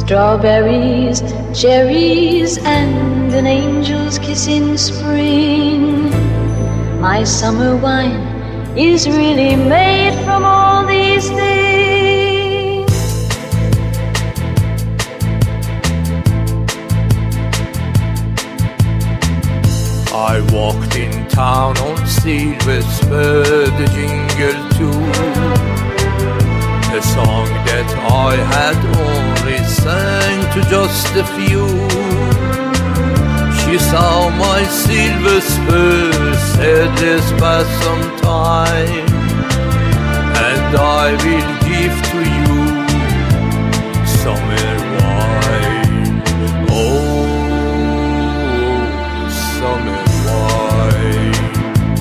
Strawberries, cherries, and an angel's kiss in spring. My summer wine is really made from all these things. I walked in town on silver spur, the jingle too, a song that I had only sang to just a few. She saw my silver spur, said let's pass some time, and I will give to you summer wine. Oh, summer wine.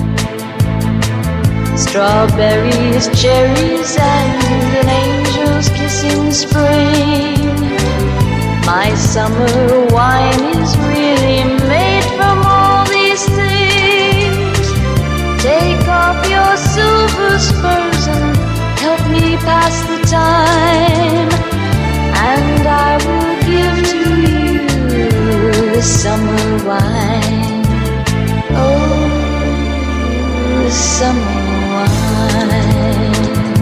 Strawberries, cherries, and an angel's kiss in spring. My summer wine is really made from all these things. Take off your silver spurs and help me pass the time, and I will give to you the summer wine. Oh, the summer wine.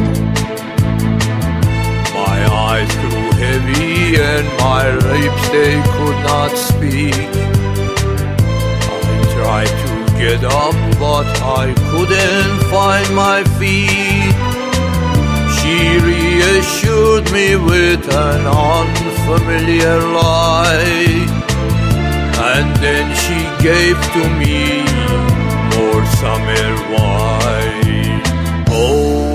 My eyes grew heavy and my lips, they could not speak. I tried to get up, but I couldn't find my feet. She reassured me with an unfamiliar lie, and then she gave to me more summer wine. Oh,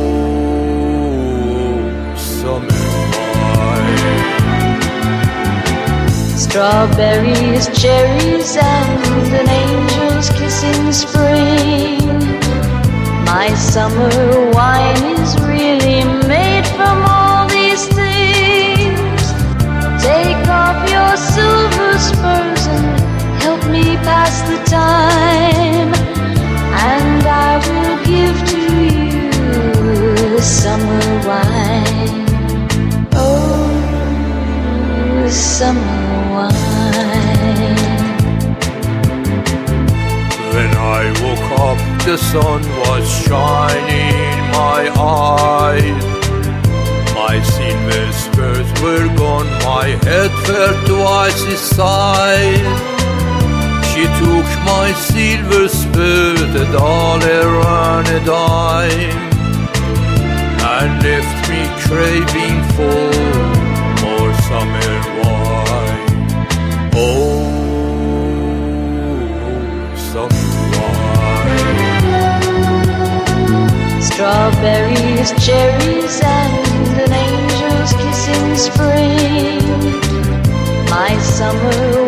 summer wine. Strawberries, cherries, and an angel's kiss in spring. My summer wine is really made from all these things. Take off your silver spurs and help me pass the time, and I will give to you the summer wine. Oh, the summer wine. When I woke up, the sun was shining in my eyes. My silver spurs were gone, my head felt twice its size. She took my silver spur, a dollar and a dime, and left me craving for more summer wine. Oh, summer wine. Strawberries, cherries, and an angel's kiss in spring. My summer